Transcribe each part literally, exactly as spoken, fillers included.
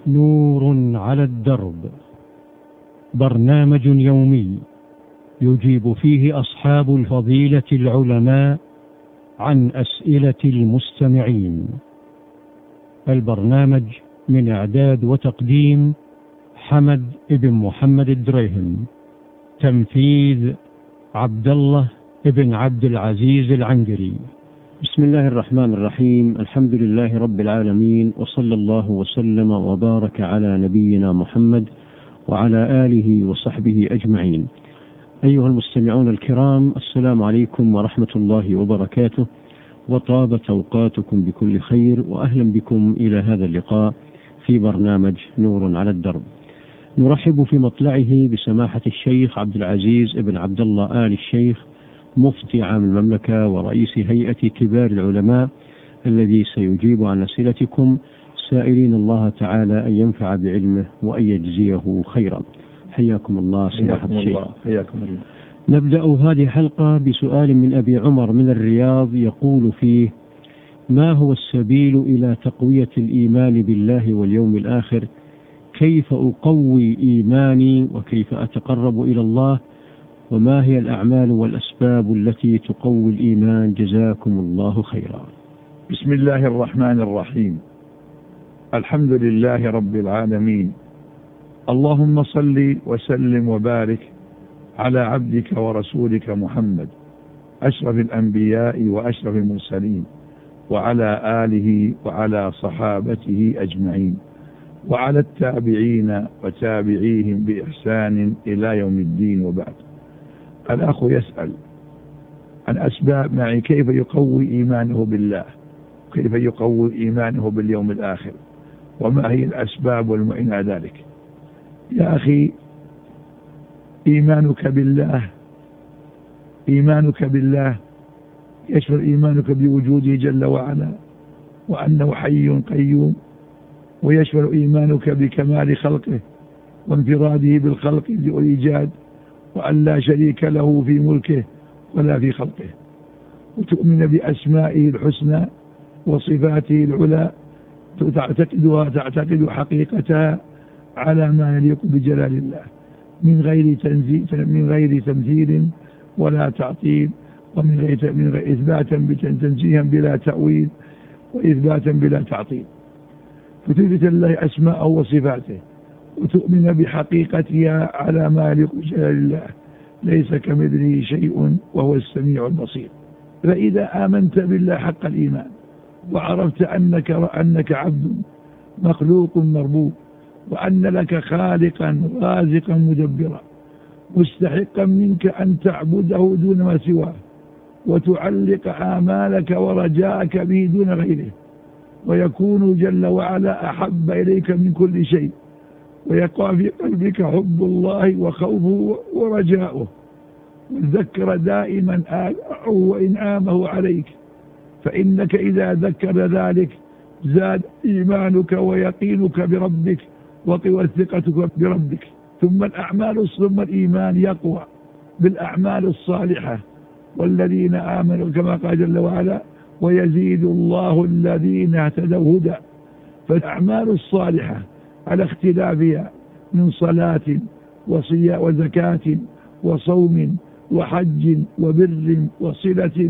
نور على الدرب، برنامج يومي يجيب فيه أصحاب الفضيلة العلماء عن أسئلة المستمعين. البرنامج من إعداد وتقديم حمد بن محمد الدريهم، تنفيذ عبد الله بن عبد العزيز العنقري. بسم الله الرحمن الرحيم، الحمد لله رب العالمين، وصلى الله وسلم وبارك على نبينا محمد وعلى آله وصحبه أجمعين. أيها المستمعون الكرام، السلام عليكم ورحمة الله وبركاته، وطابت أوقاتكم بكل خير، وأهلا بكم إلى هذا اللقاء في برنامج نور على الدرب. نرحب في مطلعه بسماحة الشيخ عبد العزيز بن عبد الله آل الشيخ، مفتي عام المملكة ورئيس هيئة كبار العلماء، الذي سيجيب عن أسئلتكم، سائلين الله تعالى أن ينفع بعلمه وأن يجزيه خيرا. حياكم الله سماحة الشيخ. حياكم الله. نبدأ هذه الحلقة بسؤال من أبي عمر من الرياض، يقول فيه: ما هو السبيل إلى تقوية الإيمان بالله واليوم الآخر؟ كيف أقوي إيماني وكيف أتقرب إلى الله؟ وما هي الأعمال والأسباب التي تقوي الإيمان؟ جزاكم الله خيرا. بسم الله الرحمن الرحيم، الحمد لله رب العالمين، اللهم صل وسلم وبارك على عبدك ورسولك محمد أشرف الأنبياء وأشرف المرسلين، وعلى آله وعلى صحابته أجمعين، وعلى التابعين وتابعيهم بإحسان إلى يوم الدين، وبعد. الأخ يسأل عن أسباب معي كيف يقوي إيمانه بالله، كيف يقوي إيمانه باليوم الآخر، وما هي الأسباب والمعين على ذلك. يا أخي، إيمانك بالله إيمانك بالله يشمل إيمانك بوجوده جل وعلا وأنه حي قيوم، ويشمل إيمانك بكمال خلقه وانفراده بالخلق والإيجاد، وأن لا شريك له في ملكه ولا في خلقه، وتؤمن بأسمائه الحسنى وصفاته العلى، تعتقدها تعتقد حقيقتها على ما يليق بجلال الله، من غير تنزيل من غير تمثيل ولا تعطيل، ومن غير من غير إثباتا تنزيها بلا تأويل، وإثباتا بلا تعطيل. فتثبت الله أسماءه وصفاته، وتؤمن بحقيقتها على ما يليق بجلال الله، ليس كمثله شيء وهو السميع البصير. فإذا آمنت بالله حق الإيمان، وعرفت أنك أنك عبد مخلوق مربوب، وأن لك خالقا رازقا مدبرا مستحقا منك أن تعبده دون ما سواه، وتعلق آمالك ورجاءك به دون غيره، ويكون جل وعلا أحب إليك من كل شيء، ويقع في قلبك حب الله وخوفه ورجاؤه، وتذكر دائما آلاءه وإنعامه عليك، فإنك إذا ذكر ذلك زاد إيمانك ويقينك بربك وقوى ثقتك بربك. ثم الأعمال ثم الإيمان يقوى بالأعمال الصالحة، والذين آمنوا كما قال جل وعلا: ويزيد الله الذين اهتدوا هدى. فالأعمال الصالحة على اختلافها من صلاة وصيام وزكاة وصوم وحج وبر وصلة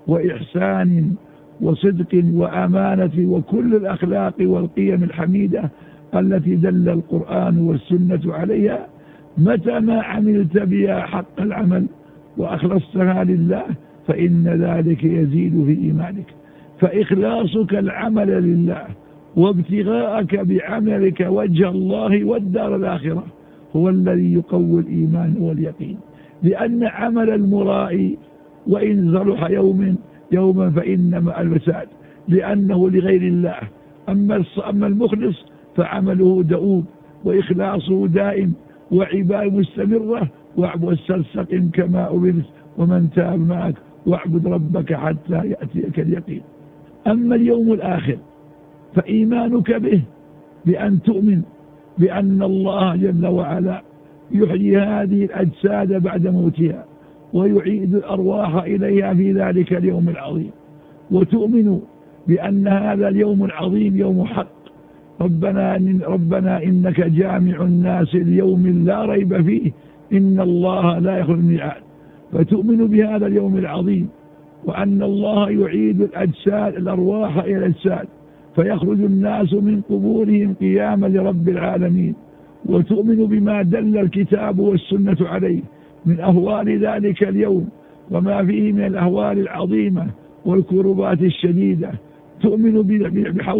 وإحسان وصدق وأمانة وكل الأخلاق والقيم الحميدة التي دل القرآن والسنة عليها، متى ما عملت بها حق العمل وأخلصتها لله فإن ذلك يزيد في إيمانك. فإخلاصك العمل لله وابتغاءك بعملك وجه الله والدار الآخرة هو الذي يقوي الإيمان واليقين، لأن عمل المرائي وإن صلح يوم يوما فإنما المساد، لأنه لغير الله. أما أما المخلص فعمله دؤوب وإخلاصه دائم وعباده مستمرة، واستقم كما أمرت ومن تاب معك واعبد ربك حتى يأتيك اليقين. أما اليوم الآخر فإيمانك به بأن تؤمن بأن الله جل وعلا يحيي هذه الأجساد بعد موتها ويعيد الأرواح إليها في ذلك اليوم العظيم، وتؤمن بأن هذا اليوم العظيم يوم حق ربنا, ربنا إنك جامع الناس اليوم لا ريب فيه إن الله لا يخلف الميعاد، فتؤمن بهذا اليوم العظيم، وأن الله يعيد الأجساد الأرواح إلى الأجساد، فيخرج الناس من قبورهم قياما لرب العالمين، وتؤمن بما دل الكتاب والسنة عليه من أهوال ذلك اليوم وما فيه من الأهوال العظيمة والكربات الشديدة. تؤمن بحوض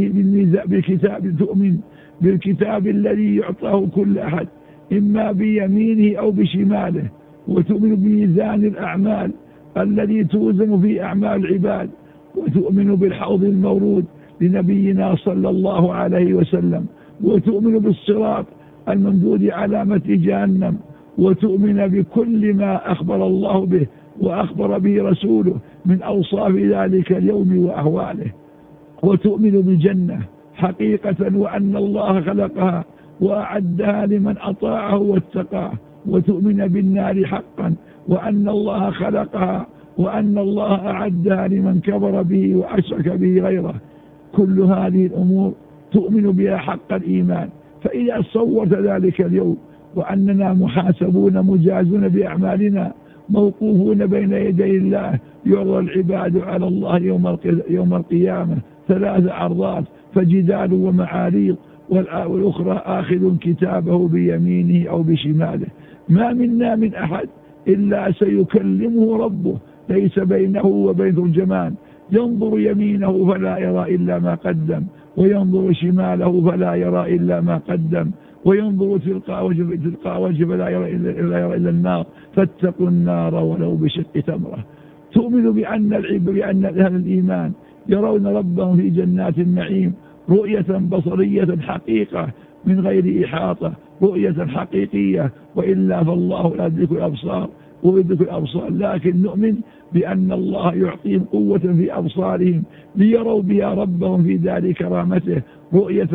بالكتاب، تؤمن بالكتاب الذي يعطاه كل أحد إما بيمينه أو بشماله، وتؤمن بميزان الأعمال الذي توزن في أعمال العباد، وتؤمن بالحوض المورود لنبينا صلى الله عليه وسلم، وتؤمن بالصراط الممدود على متن جهنم، وتؤمن بكل ما أخبر الله به وأخبر به رسوله من أوصاف ذلك اليوم وأهواله، وتؤمن بالجنة حقيقة وأن الله خلقها وأعدها لمن أطاعه واتقاه، وتؤمن بالنار حقا وأن الله خلقها وأن الله أعدها لمن كفر به وأشرك به غيره. كل هذه الأمور تؤمن بها حق الإيمان. فإذا صورت ذلك اليوم وأننا محاسبون مجازون بأعمالنا موقوفون بين يدي الله، يعرض العباد على الله يوم القيامة ثلاث عرضات، فجدال ومعاريض، والأخرى آخذ كتابه بيمينه أو بشماله. ما منا من أحد إلا سيكلمه ربه، ليس بينه وبين ترجمان، ينظر يمينه فلا يرى إلا ما قدم، وينظر شماله فلا يرى إلا ما قدم، وينظر تلقاء وجه تلقاء وجه فلا يرى إلا, يرى إلا النار، فاتقوا النار ولو بشق تمرة. تؤمن بأن العباد بأن أهل الإيمان يرون ربهم في جنات النعيم رؤية بصرية حقيقة من غير إحاطة، رؤية حقيقية، وإلا فالله لا يدرك الأبصار ويدرك الأبصار، لكن نؤمن بأن الله يعطيهم قوة في أبصارهم ليروا بها ربهم في دار كرامته رؤية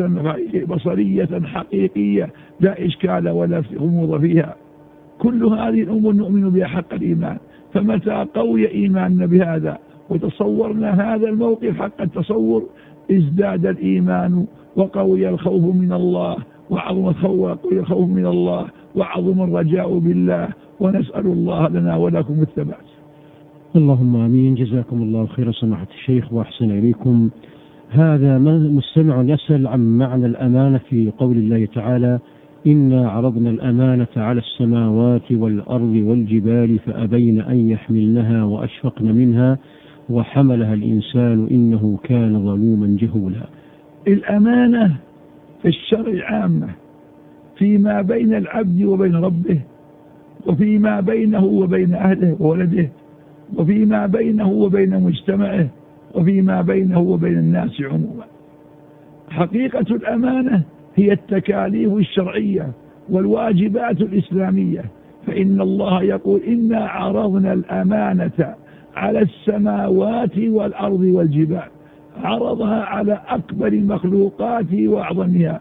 بصرية حقيقية لا إشكال ولا غموض فيها. كل هذه الأمور نؤمن بها حق الإيمان. فمتى قوي إيماننا بهذا وتصورنا هذا الموقف حق التصور ازداد الإيمان وقوي الخوف من الله وعظم الخوف من الله وعظم الرجاء بالله، ونسأل الله لنا ولكم الثبات. اللهم آمين. جزاكم الله خير سماحة الشيخ وأحسن إليكم. هذا مستمع يسأل عن معنى الأمانة في قول الله تعالى: إنا عرضنا الأمانة على السماوات والأرض والجبال فأبين أن يحملنها وأشفقن منها وحملها الإنسان إنه كان ظلوما جهولا. الأمانة في الشرع عامة فيما بين العبد وبين ربه، وفيما بينه وبين أهله وولده، وفيما بينه وبين مجتمعه، وفيما بينه وبين الناس عموما. حقيقة الأمانة هي التكاليف الشرعية والواجبات الإسلامية، فإن الله يقول: إنا عرضنا الأمانة على السماوات والأرض والجبال. عرضها على أكبر المخلوقات وأعظمها،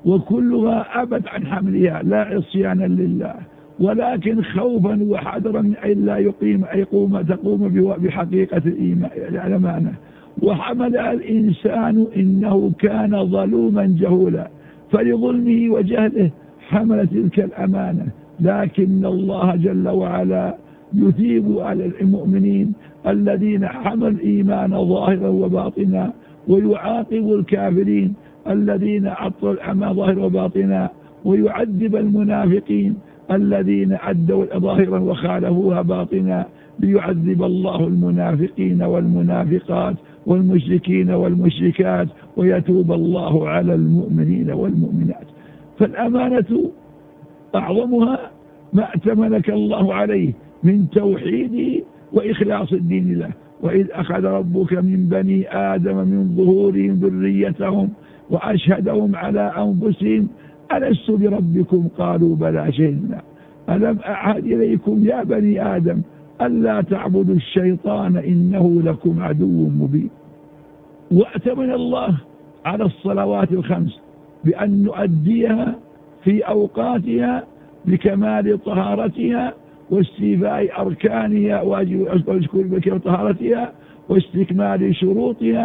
وكلها أبت عن حملها لا عصيانا لله، ولكن خوفا وحذرا من أن لا يقيم يقوم تقوم بحقيقة الأمانة. وحملها الإنسان إنه كان ظلوما جهولا، فلظلمه وجهله حمل تلك الأمانة. لكن الله جل وعلا يثيب على المؤمنين الذين حملوا الإيمان ظاهرا وباطنا، ويعاقب الكافرين الذين عطلوا الأمانة ظاهرا وباطنا، ويعذب المنافقين الذين أدوا ظاهرا وخالفوها باطنا، ليعذب الله المنافقين والمنافقات والمشركين والمشركات، ويتوب الله على المؤمنين والمؤمنات. فالأمانة أعظمها ما ائتمنك الله عليه من توحيده وإخلاص الدين له. وإذ أخذ ربك من بني آدم من ظهورهم ذريتهم وأشهدهم على أنفسهم ألست بربكم قالوا بلى شهدنا ألم أعهد إليكم يا بني آدم ألا تعبدوا الشيطان إنه لكم عدو مبين. وأتمنى الله على الصلوات الخمس بأن نؤديها في أوقاتها بكمال طهارتها واستيفاء أركانها واجب طهارتها واستكمال شروطها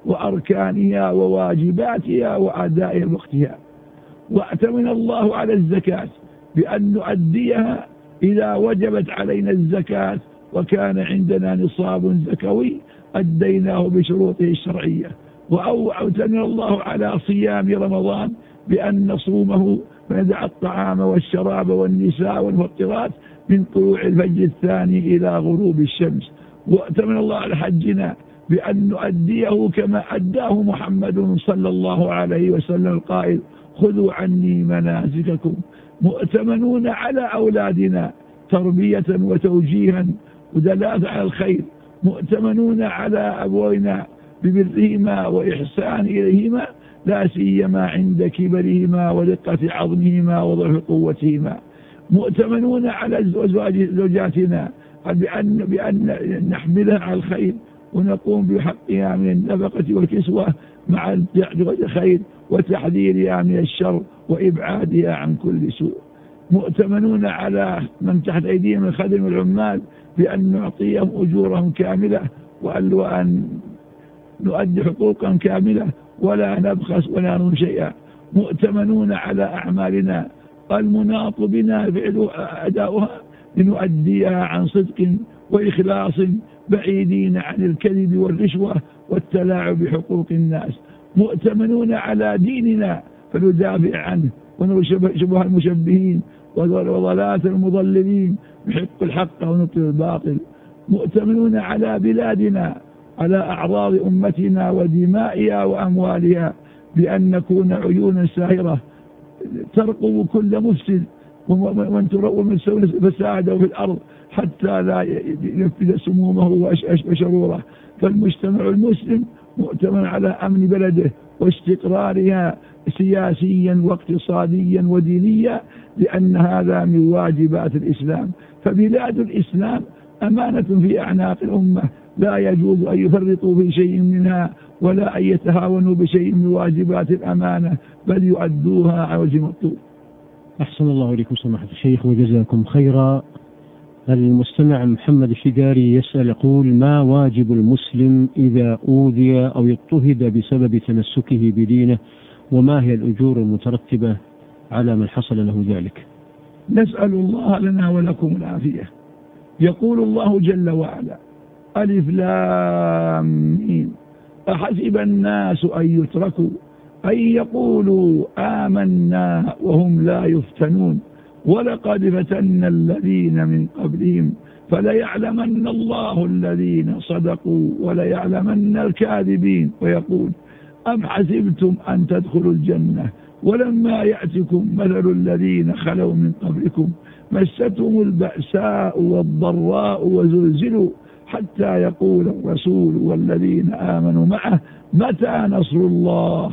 وأركانها وواجباتها وأداء وقتها. وأتمنى الله على الزكاة بأن نؤديها إذا وجبت علينا الزكاة وكان عندنا نصاب زكوي أديناه بشروطه الشرعية. وأتمنى الله على صيام رمضان بأن نصومه وندع الطعام والشراب والنساء والمفطرات من طلوع الفجر الثاني إلى غروب الشمس. وأتمنى الله على حجنا بأن نؤديه كما أداه محمد صلى الله عليه وسلم القائل: خذوا عني مناسككم. مؤتمنون على أولادنا تربية وتوجيها ودلالة على الخير، مؤتمنون على أبوينا ببرهما وإحسان إليهما، لا سيما عند كبرهما ودقة عظمهما وضعف قوتهما. مؤتمنون على زوجاتنا بأن, بأن نحملها على الخير ونقوم بحقها من النفقة والكسوة مع الخير وتحذيرها من الشر وإبعادها عن كل سوء. مؤتمنون على من تحت أيديهم من خدم العمال بأن نعطيهم أجورهم كاملة وأن نؤدي حقوقا كاملة ولا نبخس ولا ننسى شيئا. مؤتمنون على أعمالنا المناط بنا فعل أداؤها لنؤديها عن صدق وإخلاص بعيدين عن الكذب والرشوة والتلاعب بحقوق الناس. مؤتمنون على ديننا فندافع عنه ونشبه المشبهين وضلالات المضللين نحق الحق ونبطل الباطل. مؤتمنون على بلادنا على أعراض أمتنا ودمائها وأموالها بأن نكون عيونا ساهرة ترقب كل مفسد ومن سوى فساده في الأرض حتى لا ينفذ سمومه وشروره. فالمجتمع المسلم مؤتمن على أمن بلده واستقرارها سياسيا واقتصاديا ودينيا، لأن هذا من واجبات الإسلام. فبلاد الإسلام أمانة في أعناق الأمة، لا يجوز أن يفرطوا في شيء منها ولا أن يتهاونوا بشيء من واجبات الأمانة، بل يؤدوها على وجه المطلوب. أحسن الله إليكم سماحة الشيخ وجزاكم خيرا. المستمع محمد الشجاري يسأل يقول: ما واجب المسلم إذا أوذي أو اضطهد بسبب تمسكه بدينه، وما هي الأجور المترتبة على من حصل له ذلك؟ نسأل الله لنا ولكم العافية. يقول الله جل وعلا: ألف لام ميم أحسب الناس أن يتركوا أن يقولوا آمنا وهم لا يفتنون ولقد فتنا الذين من قبلهم فليعلمن الله الذين صدقوا وليعلمن الكاذبين. ويقول: أم حسبتم أن تدخلوا الجنة ولما يأتكم مثل الذين خلوا من قبلكم مستهم البأساء والضراء وزلزلوا حتى يقول الرسول والذين آمنوا معه متى نصر الله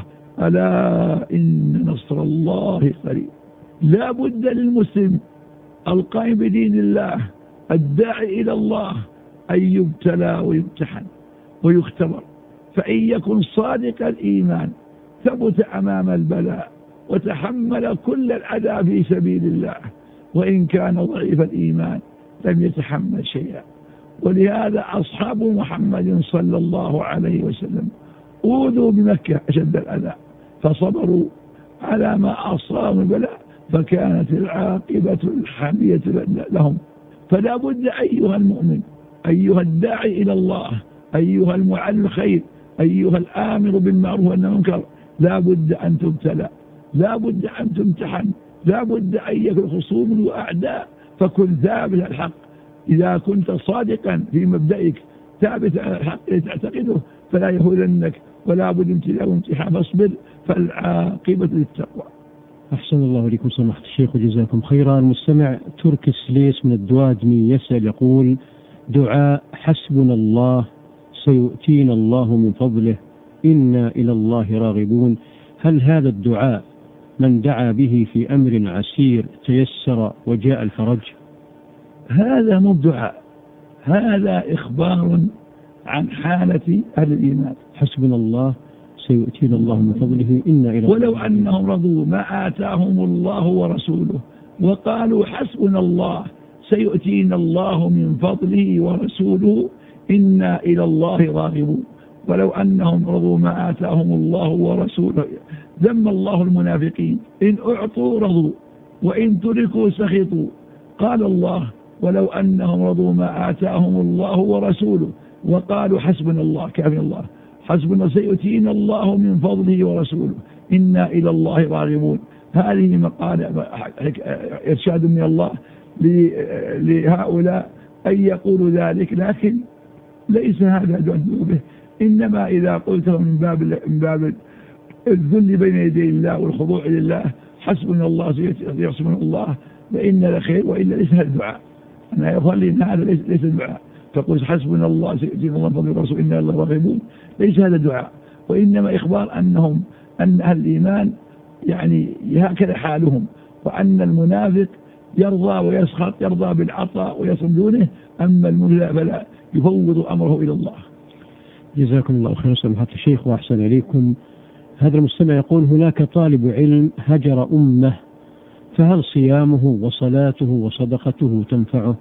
ألا إن نصر الله قريب. لا بد للمسلم القائم بدين الله الداعي إلى الله أن يبتلى ويمتحن ويختبر، فإن يكن صادق الإيمان ثبت أمام البلاء وتحمل كل الأذى في سبيل الله، وإن كان ضعيف الإيمان لم يتحمل شيئا. ولهذا أصحاب محمد صلى الله عليه وسلم أوذوا بمكة أشد الأذى فصبروا على ما أصابهم البلاء، فكانت العاقبة الحمية لهم. فلا بد أيها المؤمن، أيها الداعي إلى الله، أيها المعلم الخير، أيها الآمر بالمعروف والنهي عن المنكر، لا بد أن تبتلى، لا بد أن تمتحن، لا بد أن يكون خصوم وأعداء، فكن ثابت على الحق. إذا كنت صادقا في مبدئك ثابت على الحق الذي تعتقده فلا يهولنك، ولا بد امتلاء وامتحان، فاصبر فالعاقبة للتقوى. أحسن الله إليكم سماحة الشيخ وجزاكم خيرا. المستمع تركي سليس من الدوادمي يسأل يقول: دعاء حسبنا الله سيؤتينا الله من فضله إنا إلى الله راغبون، هل هذا الدعاء من دعا به في أمر عسير تيسر وجاء الفرج؟ هذا مو دعاء، هذا إخبار عن حالة أهل الإيمان. حسبنا الله سيؤتينا الله من فضله إنا إلى الله. ولو أنهم رضوا ما آتاهم الله ورسوله وقالوا حسبنا الله سيؤتينا الله من فضله ورسوله إنا إلى الله راغبون. ولو أنهم رضوا ما آتاهم الله ورسوله. ذم الله المنافقين: إن أعطوا رضوا وإن تركوا سخطوا. قال الله: ولو أنهم رضوا ما آتاهم الله ورسوله وقالوا حسبنا الله، كافي الله، حسبنا سيؤتينا الله من فضله ورسوله إنا إلى الله راغبون. هذه مقالة إرشاد من الله لهؤلاء أن يقولوا ذلك، لكن ليس هذا جهد به، إنما إذا قلته من باب من باب الذل بين يدي الله والخضوع لله: حسبنا الله سيحسبنا الله فإن لخير، وإلا ليس هذا الدعاء. أنا يظل إن هذا ليس الدعاء. تقول حسبنا الله سيؤتينا الله من فضله ورسوله إنا إلى الله راغبون، ليس هذا دعاء، وإنما إخبار أنهم أن أهل الإيمان يعني هكذا حالهم، وأن المنافق يرضى ويسخط، يرضى بالعطاء ويصم دونه، أما المؤمن فلا، يفوض أمره إلى الله. جزاكم الله خيرا سماحة الشيخ وأحسن إليكم. هذا المستمع يقول: هناك طالب علم هجر أمه، فهل صيامه وصلاته وصدقته تنفعه؟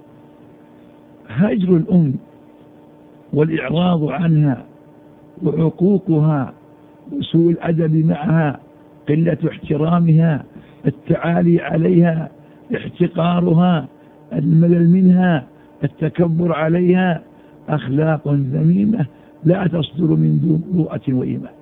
هجر الأم والإعراض عنها وعقوقها وسوء الأدب معها، قلة احترامها، التعالي عليها، احتقارها، الملل منها، التكبر عليها، أخلاق ذميمة لا تصدر من دون مروءة وإيمان،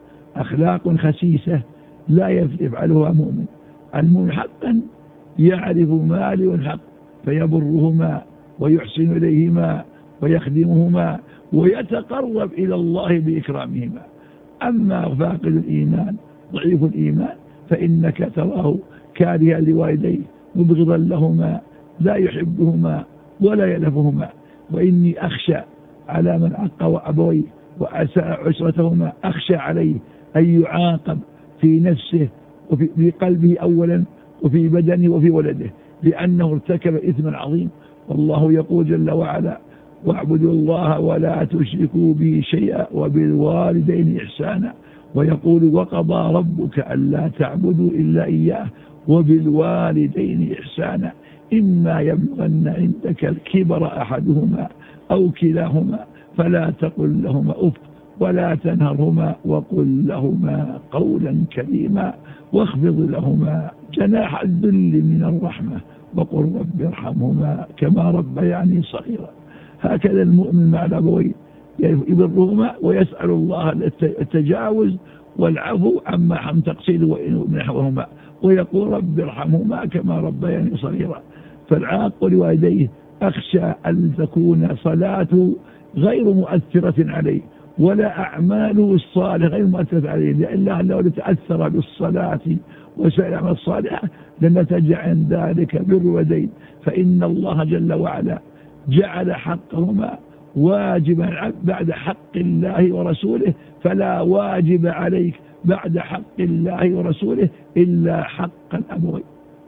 أخلاق خسيسة لا يفعلها مؤمن. المؤمن حقا يعرف ما له الحق فيبرهما ويحسن إليهما ويخدمهما ويتقرب إلى الله بإكرامهما. أما فاقد الإيمان ضعيف الإيمان فإنك تراه كارها لوالديه مبغضا لهما لا يحبهما ولا يلفهما. وإني أخشى على من عق أبويه وأساء عشرتهما، أخشى عليه أن يعاقب في نفسه وفي قلبه أولا وفي بدنه وفي ولده، لأنه ارتكب إثما عظيم. والله يقول جل وعلا: واعبدوا الله ولا تشركوا به شيئا وبالوالدين إحسانا. ويقول: وقضى ربك ألا تعبدوا إلا إياه وبالوالدين إحسانا إما يبلغن عندك الكبر أحدهما أو كلاهما فلا تقل لهما أف ولا تنهرهما وقل لهما قولا كريما واخفض لهما جناح الذل من الرحمة وقل رب ارحمهما كما ربياني صغيرا. هكذا المؤمن مع الأبوين يبرهما ويسأل الله التجاوز والعفو عما حم تقصير ونحوهما، ويقول رب ارحمهما كما ربياني صغيرا. فالعاق لوالديه أخشى أن تكون صلاته غير مؤثرة عليه ولا أعماله الصالحة غير مؤثرة عليه، لأن لو تأثر بالصلاة وسائر الأعمال الصالحة لنتج عن ذلك بالوالدين، فإن الله جل وعلا جعل حقهما واجبا بعد حق الله ورسوله، فلا واجب عليك بعد حق الله ورسوله إلا حق الأبوين.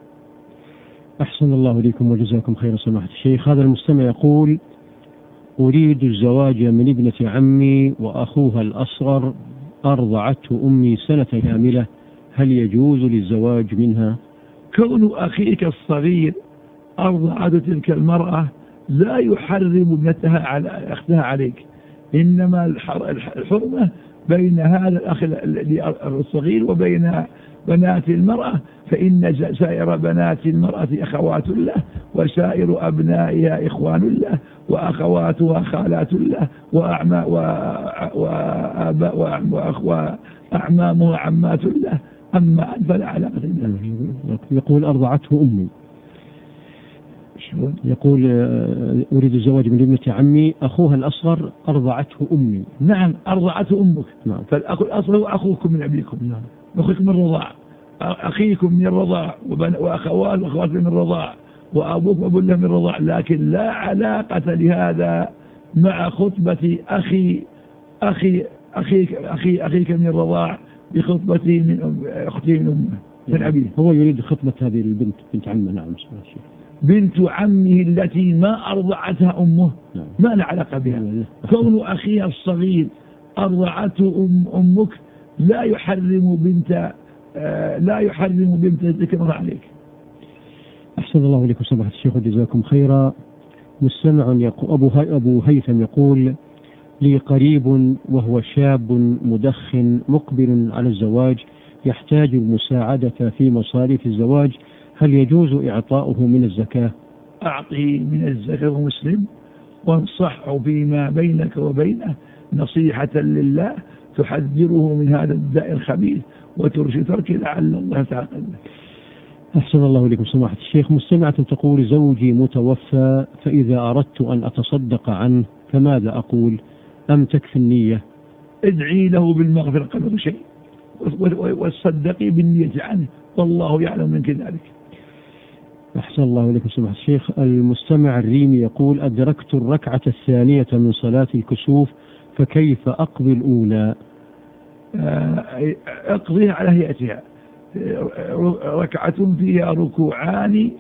أحسن الله إليكم وجزاكم خير سماحة الشيخ. هذا المستمع يقول: أريد الزواج من ابنة عمي وأخوها الأصغر أرضعته أمي سنة كاملة، هل يجوز للزواج منها؟ كون أخيك الصغير أرضعت تلك المرأة لا يحرم ابنتها على أختها عليك، إنما الحرمة بين هذا الأخ الصغير وبين بنات المرأة، فإن سائر بنات المرأة أخوات له وسائر أبنائها إخوان له وأخواتها خالات له وأعمامها عمات له، أما أن فلا علاقة له. يقول: أرضعته أمي. يقول: أريد الزواج من ابنة عمي أخوها الأصغر أرضعته أمي. نعم، أرضعته أمك. نعم. فالأخ الأصغر هو أخوكم من أبيكم. نعم. أخوكم من الرضاع، أخيكم من الرضاع وأخوات وأخوات من الرضاع وأبوك وأبو له من الرضاع، لكن لا علاقة لهذا مع خطبة أخي أخي أخيك أخي أخيك من الرضاع بخطبتي من أختي من أمه من أبيه. هو يريد خطبة هذه البنت بنت عمه. نعم. بنت عمه التي ما أرضعتها أمه. نعم. ما له علاقة بها. كون أخيها الصغير أرضعته أم أمك لا يحرم بنت آه لا يحرم بنت ذكر عليك. أحسن الله إليكم سماحة الشيخ وجزاكم خيرا. مستمع يقول: أبو, أبو هيثم يقول: لي قريب وهو شاب مدخن مقبل على الزواج يحتاج المساعدة في مصاريف الزواج، هل يجوز إعطاؤه من الزكاة؟ أعطه من الزكاة ومسلم، وانصحه فيما بينك وبينه نصيحة لله تحذره من هذا الداء الخبيث وترشد تركه لعل الله تعالى. أحسن الله إليكم سماحة الشيخ. مستمعة تقول: زوجي متوفى، فإذا أردت أن أتصدق عنه فماذا أقول؟ أم تكفي النية؟ ادعي له بالمغفرة قدر شيء، وتصدقي بالنية عنه، والله يعلم منك ذلك. أحسن الله إليكم سماحة الشيخ. المستمع الريمي يقول: أدركت الركعة الثانية من صلاة الكسوف، فكيف أقضي الأولى؟ اقضيها على هيئتها، ركعة فيها ركوعان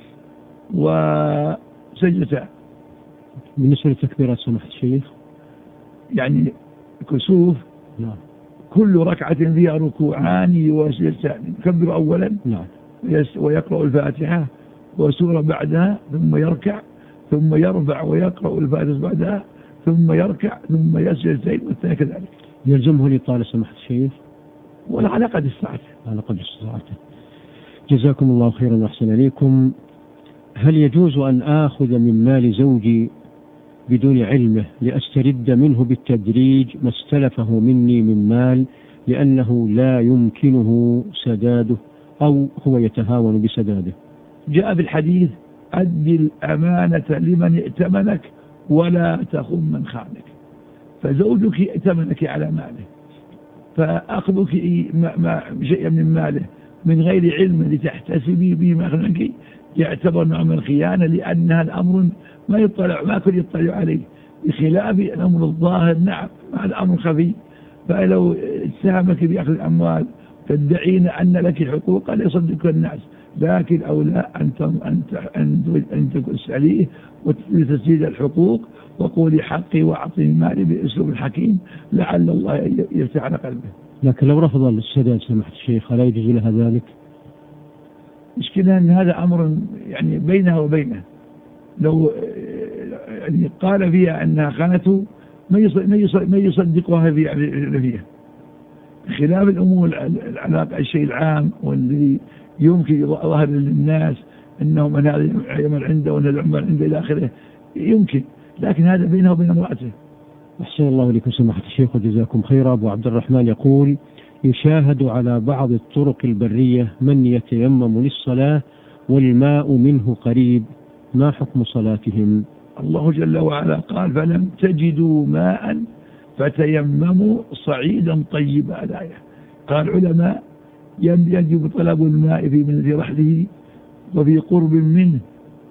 وسجدتان. بالنسبة للتكبيرات سماحة الشيخ، يعني كسوف نعم كل ركعة فيها ركوعان وسجدتان، يكبر أولا نعم ويقرأ الفاتحة وسورة بعدها، ثم يركع، ثم يرفع ويقرأ الفاتحة بعدها، ثم يركع، ثم يسجد سجدتين، والثاني كذلك. يلزمه الإطالة سماحة الشيخ؟ ولا على قدر استطاعته. على قدر استطاعته. جزاكم الله خيرا وأحسن إليكم. هل يجوز أن آخذ من مال زوجي بدون علمه لأسترد منه بالتدريج ما استلفه مني من مال، لأنه لا يمكنه سداده أو هو يتهاون بسداده؟ جاء في الحديث: أدي الأمانة لمن ائتمنك ولا تخن من خانك. فزوجك ائتمنك على ماله، فأخذك شيئا من ماله من غير علم لتحتسبي به ما خلنك يعتبر نوع من الخيانة، لأنها الأمر ما يطلع ما كل يطلع عليه، بخلاف الأمر الظاهر نعم مع الأمر خفي. فلو اتهمك بأخذ الأموال تدعين أن لك حقوقا ليصدق الناس، لكن أولى أن أن أن أن تسأليه وتسديد الحقوق، وقولي حقي وأعطي مالي بأسلوب حكيم لعل الله يفتح على قلبه. لكن لو رفض السداد سماحة الشيخ لا يجوز لها ذلك؟ مشكلة أن هذا أمر يعني بينها وبينه، لو يعني قال فيها أنها خانته ما يصدقها فيها، خلاف الأمور العلاقة الشيء العام والذي يمكن ظهر للناس أنه من هذا يعمل عنده وأن العمل عنده إلى آخره يمكن، لكن هذا بينه وبين امرأته. أحسن الله إليكم سماحة الشيخ وجزاكم خيرا. أبو عبد الرحمن يقول: يشاهد على بعض الطرق البرية من يتيمم للصلاة والماء منه قريب، ما حكم صلاتهم؟ الله جل وعلا قال: فلم تجدوا ماء فتيمموا صعيدا طيبا. الآية قال العلماء: يجب طلب الماء في من رحله وفي قرب منه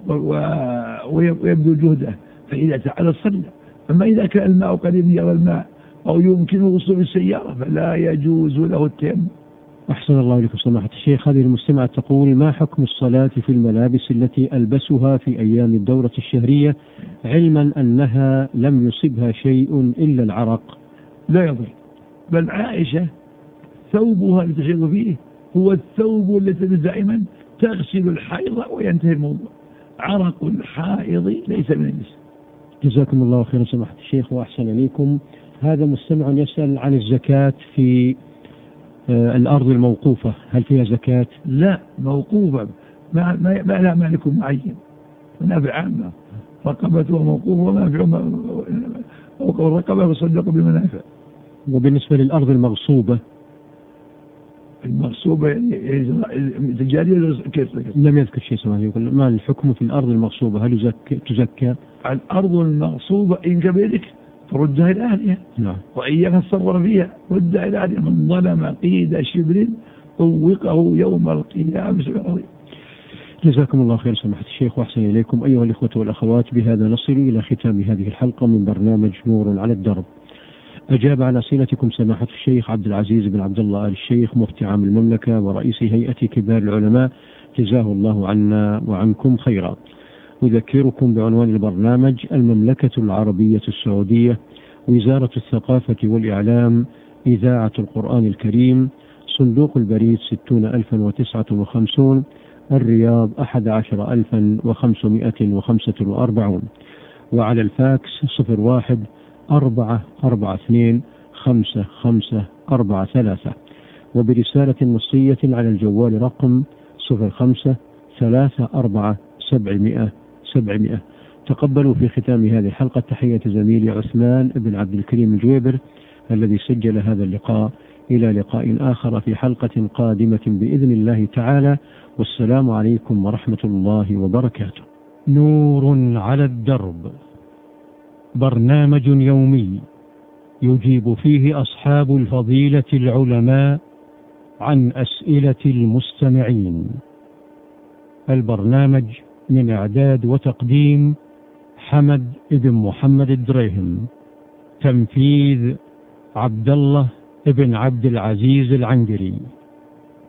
ويبذل جهده، فإذا تعالى صلى. أما إذا كان الماء قريب يرى الماء أو يمكنه وصول السيارة فلا يجوز له التيمم. أحسن الله إليكم سماحة الشيخ. هذه المستمعة تقول: ما حكم الصلاة في الملابس التي ألبسها في أيام الدورة الشهرية علما أنها لم يصبها شيء إلا العرق؟ لا يضر، بل عائشة ثوبها الذي تحيض فيه هو الثوب الذي دائما تغسل الحيض وينتهي الموضوع، عرق الحائض ليس من النساء. جزاكم الله خيرا سماحة الشيخ وأحسن إليكم. هذا مستمع يسأل عن الزكاة في آه الأرض الموقوفة، هل فيها زكاة؟ لا، موقوفة ما, ما, ما لها مالك معين، منافع عامة، رقبتها موقوفة ومنافع أو الرقبة يصدق بمنافع. وبالنسبة للأرض المغصوبة؟ المغصوبة تجارية كيف؟ لم يذكر شيء سماحة، يقول ما الحكم في الأرض المغصوبة، هل يزكى تزكى؟ الأرض المغصوبة إن كبيرك تردها إلى أهلها، نعم، وإياك تصرف فيها ردها إلى أهلها، من ظلم قيد شبر طوقه يوم القيامة سبحانه. جزاكم الله خير سماحة الشيخ وأحسن إليكم. أيها الإخوة والأخوات، بهذا نصل إلى ختام هذه الحلقة من برنامج نور على الدرب. أجاب على أسئلتكم سماحة الشيخ عبد العزيز بن عبد الله آل الشيخ مفتي عام المملكة ورئيس هيئة كبار العلماء، جزاه الله عنا وعنكم خيرا. أذكركم بعنوان البرنامج: المملكة العربية السعودية، وزارة الثقافة والإعلام، إذاعة القرآن الكريم، صندوق البريد ستون ألفا وتسعة وخمسون، الرياض أحد عشر ألفا وخمسمائة وخمسة وأربعون، وعلى الفاكس صفر واحد أربعة أربعة اثنين خمسة خمسة أربعة ثلاثة، وبرسالة نصية على الجوال رقم صفر خمسة ثلاثة أربعة سبعمائة سبعمائة. تقبلوا في ختام هذه الحلقة تحية زميلي عثمان بن عبد الكريم الجويبر الذي سجل هذا اللقاء. إلى لقاء آخر في حلقة قادمة بإذن الله تعالى، والسلام عليكم ورحمة الله وبركاته. نور على الدرب، برنامج يومي يجيب فيه أصحاب الفضيلة العلماء عن أسئلة المستمعين. البرنامج من إعداد وتقديم حمد بن محمد الدريهم، تنفيذ عبد الله بن عبد العزيز العنقري.